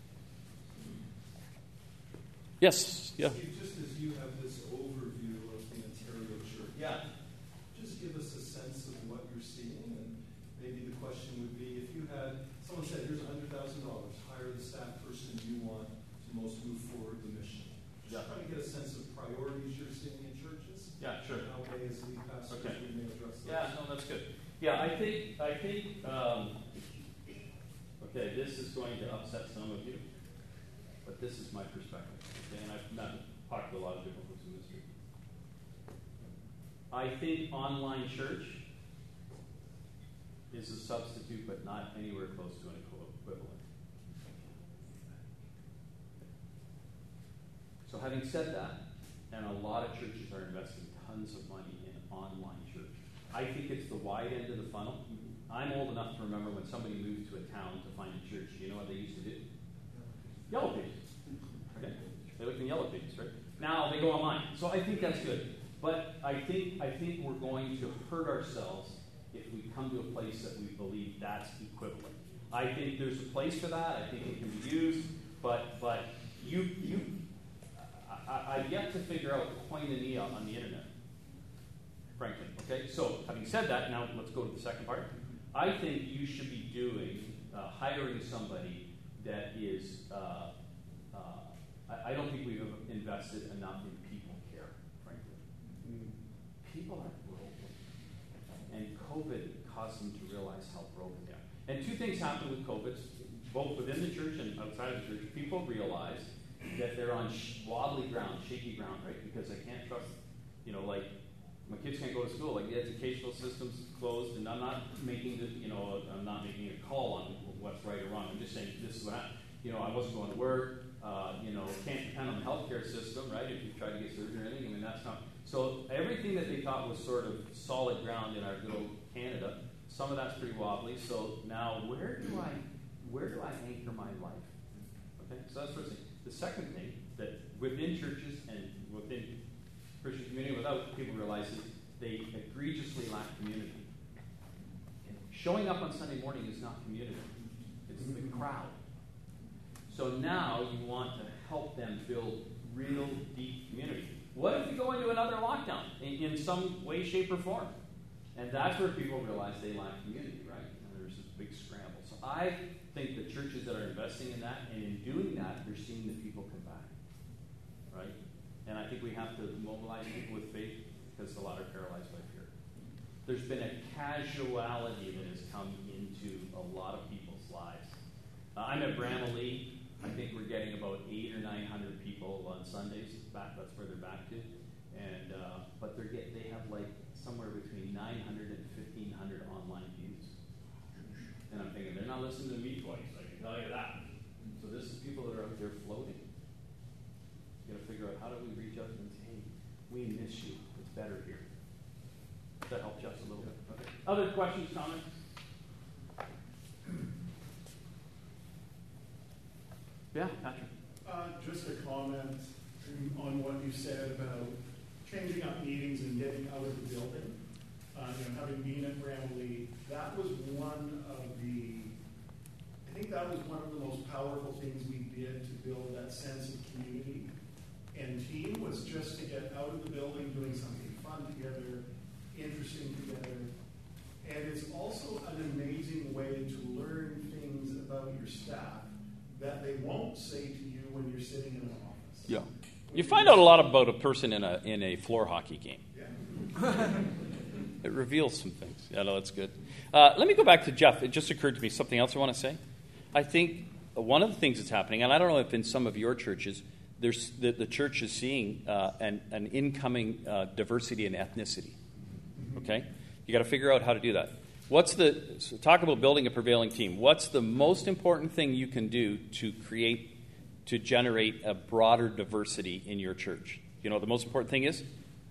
Yes. Yeah. Steve, just as you have this overview of the Ontario Church, Yeah. just give us a sense of what you're seeing, and maybe the question would be, if you had someone said, "Here's one hundred thousand dollars, hire the staff person you want to most move forward the mission." Just Yeah. trying to get a sense of priorities you're seeing in churches. Yeah, sure. And how they, as lead pastors, Okay. we may address those. Yeah, no, that's good. Yeah, I think, I think, um, okay, this is going to upset some of you, but this is my perspective. Okay, and I've met, talked to a lot of different folks in the industry. I think online church is a substitute, but not anywhere close to an equivalent. So having said that, and a lot of churches are investing tons of money in online church. I think it's the wide end of the funnel. I'm old enough to remember when somebody moved to a town to find a church. You know what they used to do? Yellow pages. Okay? They looked in yellow pages, right? Now they go online. So I think that's good. But I think I think we're going to hurt ourselves if we come to a place that we believe that's equivalent. I think there's a place for that. I think it can be used. But but you you I, I've yet to figure out koinonia on the internet, frankly. Okay, so having said that, now let's go to the second part. I think you should be doing, uh, hiring somebody that is, uh, uh, I, I don't think we've invested enough in people care, frankly. People are broken. And COVID caused them to realize how broken they are. And two things happened with COVID, both within the church and outside of the church. People realized that they're on sh- wobbly ground, shaky ground, right? Because they can't trust, you know, like, my kids can't go to school. Like, the educational system's closed, and I'm not making the, you know, I'm not making a call on what's right or wrong. I'm just saying this is what happened. You know, I wasn't going to work. Uh, you know, can't depend on the healthcare system, right? If you try to get surgery or anything, I mean, that's not. So everything that they thought was sort of solid ground in our good old Canada, some of that's pretty wobbly. So now, where do I, where do I anchor my life? Okay, so that's the first thing. The second thing that within churches and within Christian community, without people realizing, they egregiously lack community. Showing up on Sunday morning is not community. It's the crowd. So now you want to help them build real deep community. What if we go into another lockdown in, in some way, shape, or form? And that's where people realize they lack community, right? And there's this big scramble. So I think the churches that are investing in that, and in doing that, they're seeing the people come back, right? And I think we have to mobilize people with faith because a lot are paralyzed by fear. There's been a casuality that has come into a lot of people's lives. Uh, I'm at Bramalea. I think we're getting about eight or nine hundred people on Sundays. Back, that's where they're back to. And uh, but they're get they have like somewhere between nine hundred and fifteen hundred online views. And I'm thinking they're not listening to me twice. I can tell you that. So this is people that are out there floating. You got to figure out how do we reach out to them and say, hey, we miss you. It's better here. Does that help just a little bit? Okay. Other questions, comments? Yeah, Patrick. Uh, just a comment on what you said about changing up meetings and getting out of the building. Uh, you know, having been at Bramley, that was one of the, I think that was one of the most powerful things we did to build that sense of community and team, was just to get out of the building, doing something fun together, interesting together. And it's also an amazing way to learn things about your staff that they won't say to you when you're sitting in an office. Yeah. You find out a lot about a person in a in a floor hockey game. Yeah. It reveals some things. Yeah, no, that's good. Uh, let me go back to Jeff. It just occurred to me something else I want to say. I think one of the things that's happening, and I don't know if in some of your churches, there's the, the church is seeing uh, an, an incoming uh, diversity in ethnicity. Okay? You got to figure out how to do that. What's the, so talk about building a prevailing team. What's the most important thing you can do to create, to generate a broader diversity in your church? You know what the most important thing is?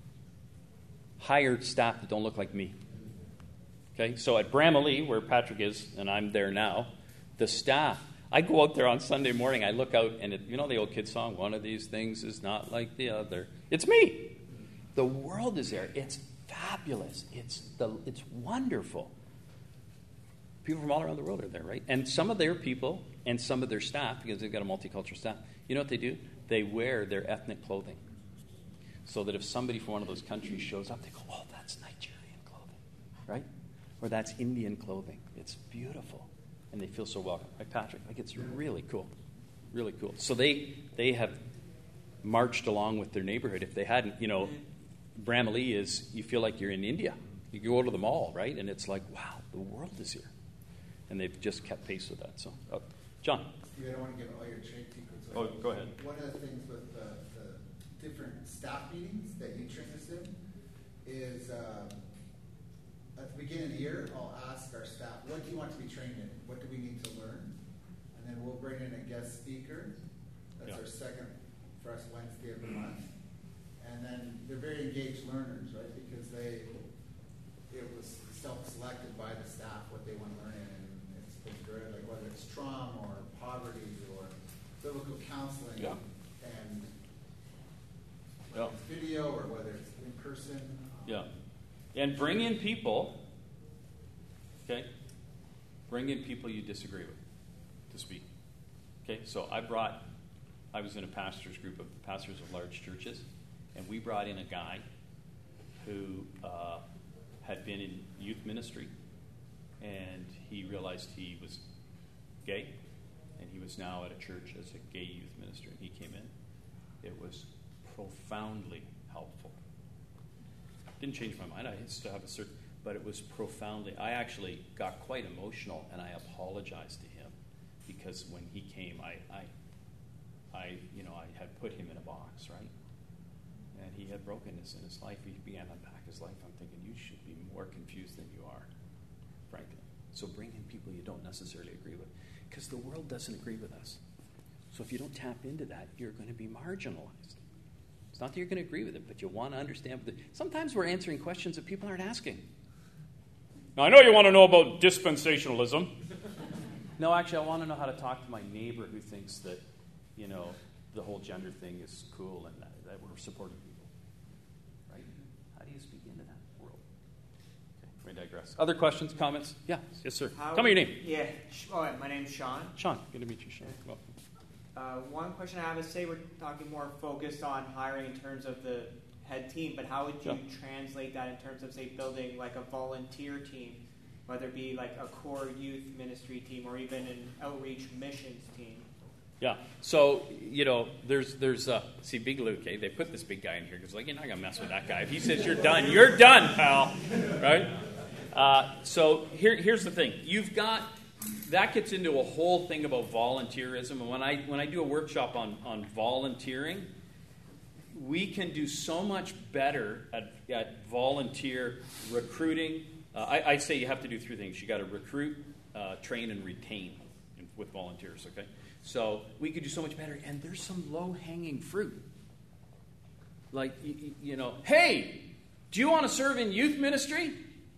Hire staff that don't look like me. Okay, so at Bramalea, where Patrick is, and I'm there now, the staff, I go out there on Sunday morning, I look out, and it, you know the old kid song, one of these things is not like the other. It's me. The world is there. It's fabulous. It's the, it's wonderful. People from all around the world are there, right? And some of their people and some of their staff, because they've got a multicultural staff, you know what they do? They wear their ethnic clothing. So that if somebody from one of those countries shows up, they go, oh, that's Nigerian clothing, right? Or that's Indian clothing. It's beautiful. And they feel so welcome. Like Patrick, like it's really cool. Really cool. So they they have marched along with their neighborhood. If they hadn't, you know, Bramalea is, you feel like you're in India. You go to the mall, right? And it's like, wow, the world is here. And they've just kept pace with that. So, oh, John. You don't want to give all your trade secrets. Oh, go ahead. One of the things with the, the different staff meetings that you train us in is uh, at the beginning of the year, I'll ask our staff, what do you want to be trained in? What do we need to learn? And then we'll bring in a guest speaker. That's yeah. our second for us Wednesday of the month. And then they're very engaged learners, right? Because they, it was self-selected by the staff what they want to learn in. And it's been good, like whether it's trauma or poverty or biblical counseling yeah. and yeah. whether it's video or whether it's in person. Um, yeah. And bring in people, okay? Bring in people you disagree with to speak. Okay, so I brought, I was in a pastor's group of pastors of large churches, and we brought in a guy who uh, had been in youth ministry, and he realized he was gay, and he was now at a church as a gay youth minister, and he came in. It was profoundly helpful. Didn't change my mind. I still have a certain, but it was profoundly. I actually got quite emotional, and I apologized to him because when he came, I, I, I, you know, I had put him in a box, right? And he had brokenness in his life. He began to unpack his life. I'm thinking you should be more confused than you are, frankly. So bring in people you don't necessarily agree with, because the world doesn't agree with us. So if you don't tap into that, you're going to be marginalized. It's not that you're going to agree with it, but you want to understand. Sometimes we're answering questions that people aren't asking. Now, I know you want to know about dispensationalism. No, actually, I want to know how to talk to my neighbor who thinks that, you know, the whole gender thing is cool and that, that we're supporting people. Right? How do you speak into that world? Okay, we digress. Other questions, comments? Yeah, yes, sir. How, Tell me your name. Yeah. All right, my name's Sean. Sean, good to meet you, Sean. Welcome. Uh, one question I have is, say we're talking more focused on hiring in terms of the head team, but how would you yeah. translate that in terms of, say, building like a volunteer team, whether it be like a core youth ministry team or even an outreach missions team? Yeah. So, you know, there's, there's uh, see, Big Luke, eh? They put this big guy in here because, like, you're not going to mess with that guy. If he says you're done, you're done, pal. Right? Uh, so here, here's the thing. You've got... That gets into a whole thing about volunteerism. And when I when I do a workshop on, on volunteering, we can do so much better at, at volunteer recruiting. Uh, I, I say you have to do three things. You got to recruit, uh, train, and retain with volunteers, okay? So we could do so much better. And there's some low-hanging fruit. Like, you, you know, hey, do you want to serve in youth ministry?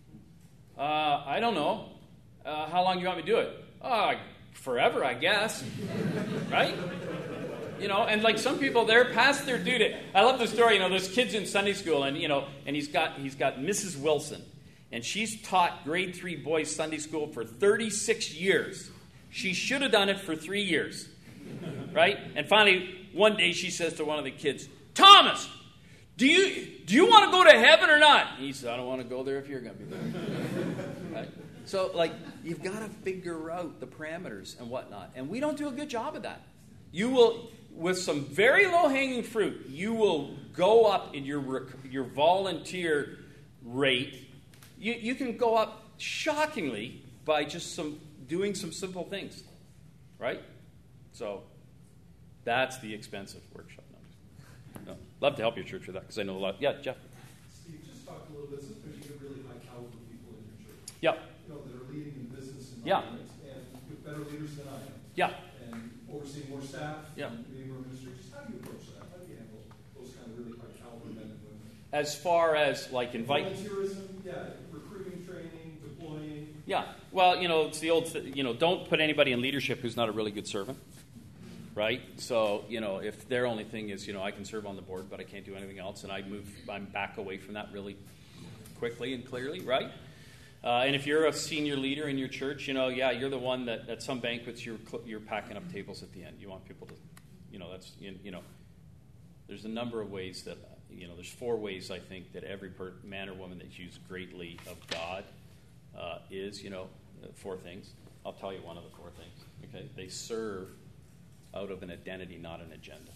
Uh, I don't know. Uh, how long do you want me to do it? Uh, forever, I guess. Right? You know, and like some people, they're past their due date. I love the story. You know, there's kids in Sunday school, and you know, and he's got he's got Missus Wilson, and she's taught grade three boys Sunday school for thirty-six years. She should have done it for three years, right? And finally, one day, she says to one of the kids, "Thomas, do you do you want to go to heaven or not?" And he said, "I don't want to go there if you're going to be there." Right? So, like, you've got to figure out the parameters and whatnot, and we don't do a good job of that. You will, with some very low-hanging fruit, you will go up in your rec- your volunteer rate. You you can go up shockingly by just some doing some simple things, right? So that's the expensive workshop. No, love to help your church with that because I know a lot. Yeah, Jeff. Steve, just talk a little bit. Sometimes you get really high caliber people in your church. Yeah. You know, that are leading in business Yeah. environments, and you're better leaders than I am. Yeah. And overseeing more staff. Yeah. And being more ministers. How do you approach that? How do you handle those kind of really high caliber men and women? As far as like invite. Volunteerism, yeah, recruiting, training, deploying. Yeah. Well, you know, it's the old, th- you know, don't put anybody in leadership who's not a really good servant, right? So, you know, if their only thing is, you know, I can serve on the board, but I can't do anything else, and I move, I'm back away from that really quickly and clearly, right? Uh, and if you're a senior leader in your church, you know, yeah, you're the one that at some banquets you're cl- you're packing up tables at the end. You want people to, you know, that's, you, you know, there's a number of ways that, you know, there's four ways I think that every per- man or woman that's used greatly of God uh, is, you know, four things. I'll tell you one of the four things. Okay, they serve out of an identity, not an agenda.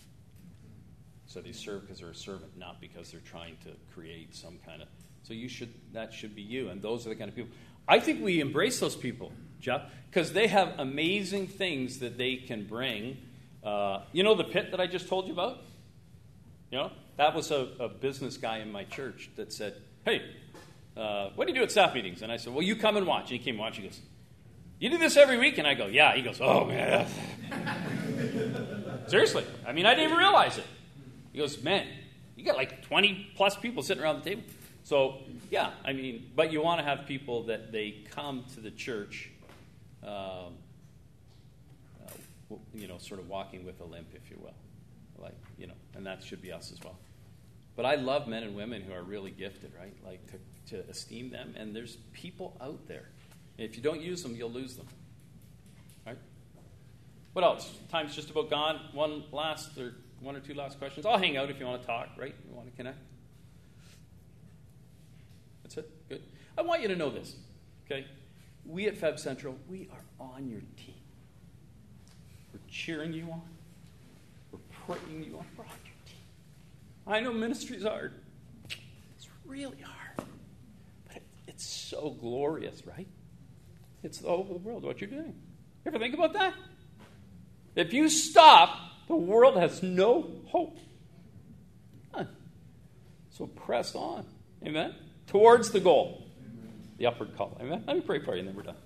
So they serve because they're a servant, not because they're trying to create some kind of. So you should. That should be you, and those are the kind of people. I think we embrace those people, Jeff, because they have amazing things that they can bring. Uh, you know the pit that I just told you about? You know, that was a, a business guy in my church that said, "Hey, uh, what do you do at staff meetings?" And I said, "Well, you come and watch." And he came and watched. He goes, "You do this every week?" And I go, "Yeah." He goes, "Oh, man." Seriously. I mean, I didn't even realize it. He goes, "Man, you got like twenty plus people sitting around the table." So, yeah, I mean, but you want to have people that they come to the church, um, uh, you know, sort of walking with a limp, if you will. Like, you know, and that should be us as well. But I love men and women who are really gifted, right? Like, to, to esteem them. And there's people out there. If you don't use them, you'll lose them. Right? What else? Time's just about gone. One last or one or two last questions. I'll hang out if you want to talk, right? You want to connect? That's it? Good. I want you to know this, okay? We at Feb Central, we are on your team. We're cheering you on. We're praying you on. We're on your team. I know ministry's hard. It's really hard. But it, it's so glorious, right? It's the hope of the world, what you're doing. You ever think about that? If you stop, the world has no hope. Huh. So press on. Amen? Towards the goal. Amen. The upward call. Amen? Let me pray for you and then we're done.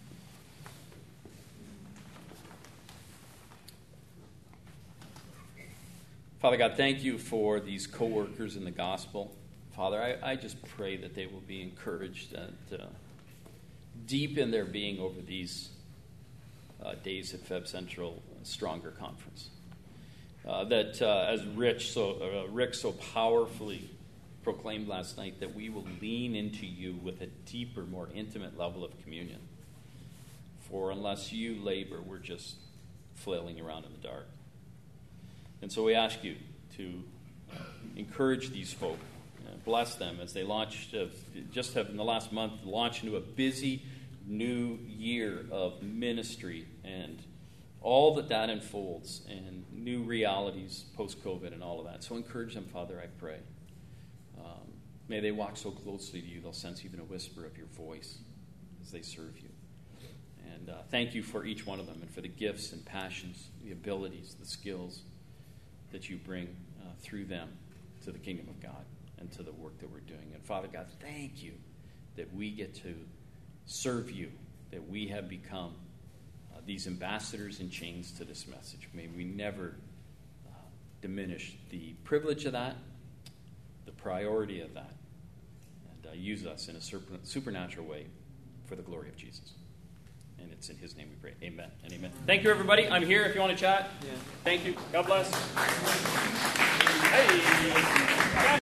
Father God, thank you for these co-workers in the gospel. Father, I, I just pray that they will be encouraged and uh, deep in their being over these uh, days at Feb Central Stronger Conference. Uh, that uh, as Rich so, uh, Rick so powerfully proclaimed last night, that we will lean into you with a deeper, more intimate level of communion. For unless you labor, we're just flailing around in the dark. And so we ask you to encourage these folk, uh, bless them as they launch, uh, just have in the last month, launched into a busy new year of ministry and all that that unfolds and new realities post-COVID and all of that. So encourage them, Father, I pray. Um, may they walk so closely to you, they'll sense even a whisper of your voice as they serve you. And uh, thank you for each one of them and for the gifts and passions, the abilities, the skills that you bring uh, through them to the kingdom of God and to the work that we're doing. And Father God, thank you that we get to serve you, that we have become uh, these ambassadors in chains to this message. May we never uh, diminish the privilege of that, the priority of that, and uh, use us in a super, supernatural way for the glory of Jesus. And it's in his name we pray. Amen and amen. Thank you, everybody. I'm here if you want to chat. Yeah. Thank you. God bless. Hey.